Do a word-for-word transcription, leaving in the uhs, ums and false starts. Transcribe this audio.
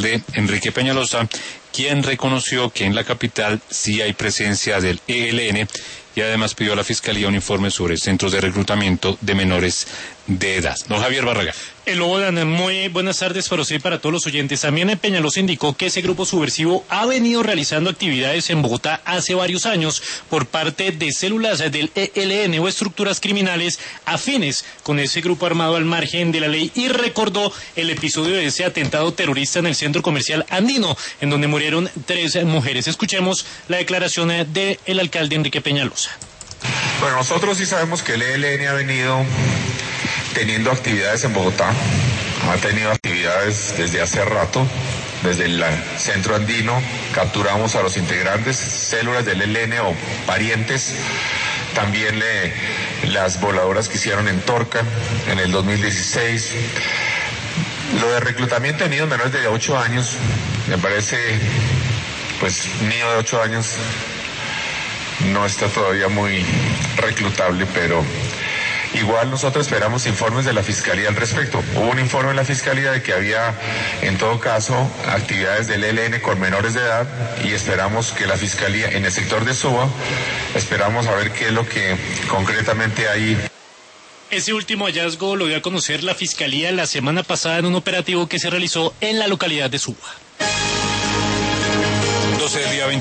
alcalde Enrique Peñalosa, quien reconoció que en la capital sí hay presencia del E L N y además pidió a la Fiscalía un informe sobre centros de reclutamiento de menores de edad. Don Javier Barragán. El Lobo, muy buenas tardes para usted y para todos los oyentes. También Peñalosa indicó que ese grupo subversivo ha venido realizando actividades en Bogotá hace varios años por parte de células del E L N o estructuras criminales afines con ese grupo armado al margen de la ley, y recordó el episodio de ese atentado terrorista en el centro comercial andino, en donde murieron tres mujeres. Escuchemos la declaración del alcalde Enrique Peñalosa. Bueno, nosotros sí sabemos que el E L N ha venido teniendo actividades en Bogotá, ha tenido actividades desde hace rato, desde el centro andino, capturamos a los integrantes, células del E L N o parientes, también le, las voladoras que hicieron en Torca en el dos mil dieciséis. Lo de reclutamiento de niños menores de ocho años, me parece, pues, niño de ocho años no está todavía muy reclutable, pero igual nosotros esperamos informes de la Fiscalía al respecto. Hubo un informe de la Fiscalía de que había, en todo caso, actividades del E L N con menores de edad, y esperamos que la Fiscalía, en el sector de Suba, esperamos a ver qué es lo que concretamente hay. Ese último hallazgo lo dio a conocer la Fiscalía la semana pasada en un operativo que se realizó en la localidad de Suba. doce del día